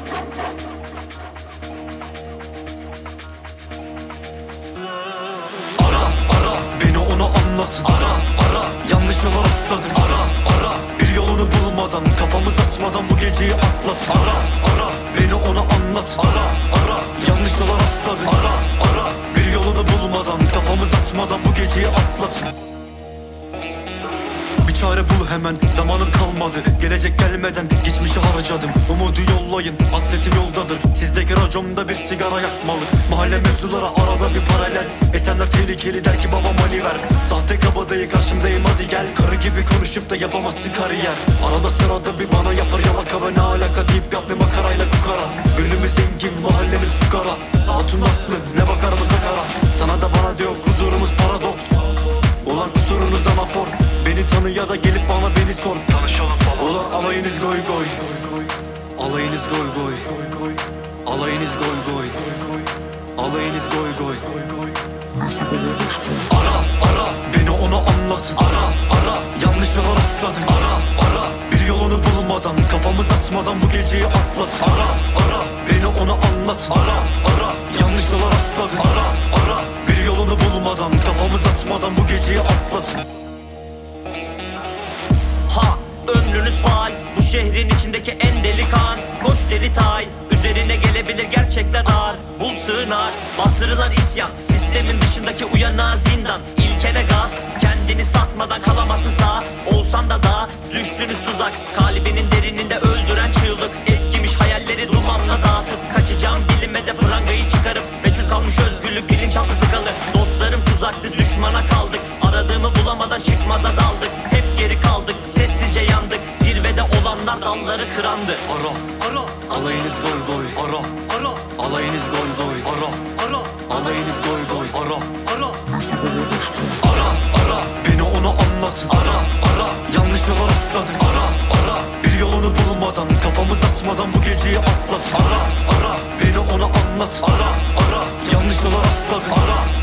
Ara ara beni ona anlat. Ara ara yanlış yola rastladım. Ara ara bir yolunu bulmadan, kafamı satmadan bu geceyi atlat. Ara ara beni ona anlat. Ara ara yanlış yola rastladım. Ara ara bir yolunu bulmadan, kafamı satmadan bu geceyi atlat. Bir çare bul hemen, zamanım kalmadı. Gelecek gelmeden geçmişi harcadım. Umudu yollayın, hasretim yoldadır. Sizdeki racomda bir sigara yakmalı. Mahalle mevzulara arada bir paralel. Esenler tehlikeli der ki baba mani ver. Sahte kabadayı karşımdayım hadi gel. Karı gibi konuşup da yapamazsın kariyer. Arada sırada bir bana yapar yalaka ve ne alaka deyip yapma makarayla kukara. Gönlümüz zengin, mahallemiz fukara. Hatun haklı, ne bakar mı sakara. Sana da bana diyor huzurumuz paradoks. Ulan kusurunuz anafor. Beni tanı ya da gelip bana beni sor. Tanışalım baba. Ulan alayınız goy goy. Alayınız goy goy. Alayınız goy goy. Alayınız goy goy. Ara ara beni ona anlat. Ara ara yanlış yola rastladım. Ara ara bir yolunu bulmadan, kafamı satmadan bu geceyi atlat. Ara ara beni ona anlat. Ara ara yanlış yola rastladım. Ara ara bir yolunu bulmadan, kafamı satmadan bu geceyi atlat. Ha ömrünüz faal, bu şehrin içindeki en delikan. Koş deli tay, üzerine gelebilir gerçekler ağır. Bul sığınak, bastırılan isyan, sistemin dışındaki uyanağı zindan. İlkene gaz, kendini satmadan kalamazsın sağ. Olsan da daha düştünüz tuzak, kalbinin derininde öldüren çığlık. Eskimiş hayalleri dumanla dağıtıp kaçacağım bilinmeze prangayı çıkarıp. Meçhul kalmış özgürlük, bilinçaltı tıkalı. Dostlarım tuzaktı, düşmana kaldık. Aradığımı bulamadan çıkmaza daldık. Hep geri kaldık, sessizce yandık. Zirvede olanlar dalları kırandı. Ara ara alayınız goy goy. Ara ara alayınız goy goy. Ara ara alayınız goy goy. Ara ara ara ara beni ona anlat. Ara ara yanlış yola rastladım. Ara ara bir yolunu bulmadan, kafamı satmadan bu geceyi atlat. Ara ara beni ona anlat. Ara ara yanlış yola rastladım. Ara